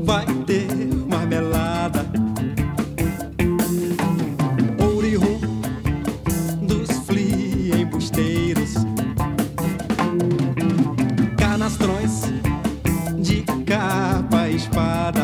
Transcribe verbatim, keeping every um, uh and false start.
vai ter marmelada. Ouro-rum dos fliembusteiros, canastrões de capa e espada.